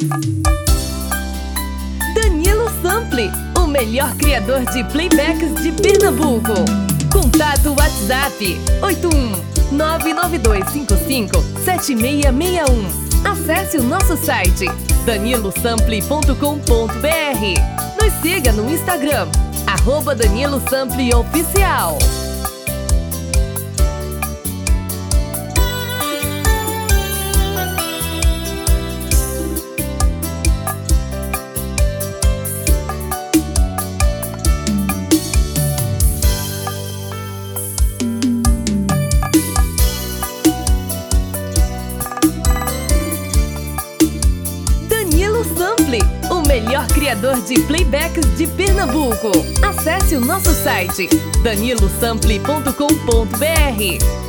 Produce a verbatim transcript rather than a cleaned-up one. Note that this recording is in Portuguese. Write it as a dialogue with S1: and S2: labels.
S1: Danilo Sample, o melhor criador de playbacks de Pernambuco. Contato WhatsApp oito um nove nove dois cinco cinco sete seis seis um. Acesse o nosso site danilo sample ponto com ponto br. Nos siga no Instagram, arroba Danilo Sample Oficial. Sample, o melhor criador de playbacks de Pernambuco. Acesse o nosso site danilo sample ponto com ponto br.